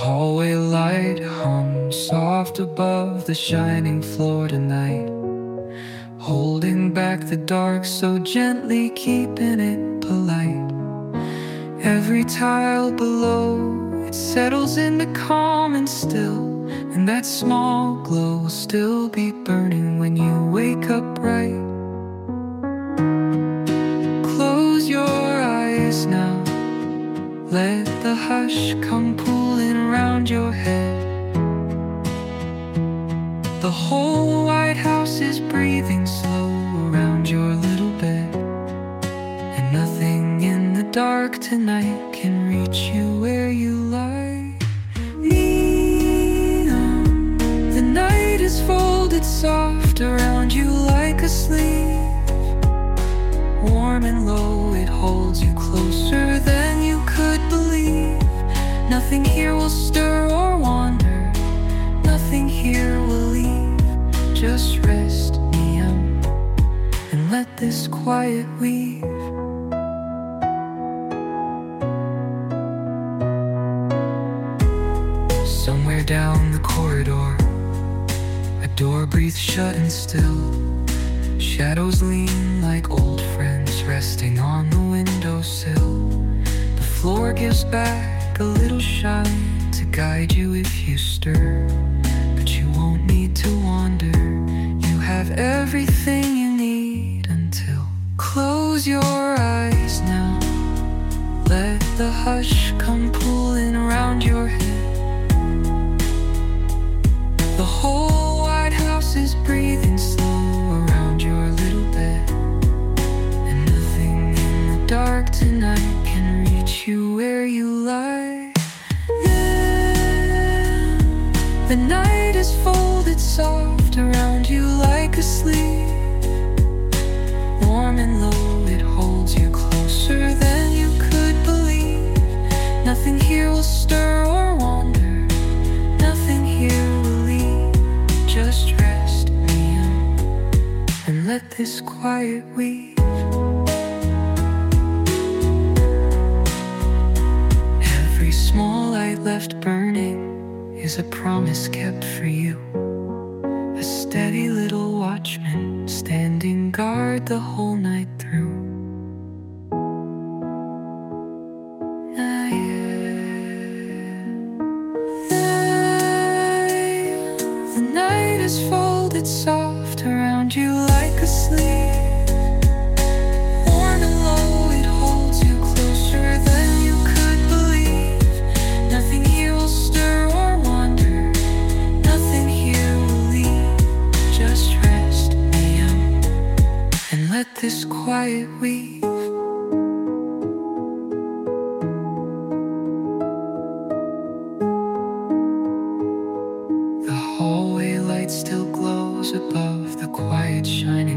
hallway light hums soft above the shining floor tonight, holding back the dark so gently, keeping it polite. Every tile below, it settles into calm and still, and that small glow will still be burning when you wake up bright. Close your eyes now, let the hush come pooling around your head. The whole White House is breathing slow around your little bed, and nothing in the dark tonight can reach you where you lie. Neon, the night is folded soft around you like a sleeve. Warm and low, it holds you closer than you could believe. Nothing here will stir or wander, nothing here will leave. Just rest, Neon, and let this quiet weave. Somewhere down the corridor, a door breathes shut and still. Shadows lean like old friends resting on the windowsill. The floor gives back a little shine to guide you if you stir, but you won't need to wander. You have everything you need until. Close your eyes now, let the hush come pooling around your head. The whole White House is breathing slow around your little bed, and nothing in the dark tonight can reach you where you lie. Then the night is folded soft around you like a sleeve. Warm and low, it holds you closer than you could believe. Nothing here will stir or wander, nothing here will leave. Just rest, Neon, and let this quiet weave. Every small light left burning is a promise kept for you. A steady little watchman standing guard the whole night through. The night is folded soft around you like a sleeve. Warm and low, it holds you closer than you could believe. Nothing here will stir or wander, nothing here will leave. Just rest, Neon, and let this quiet weave. The hallway light still glows above the quiet shining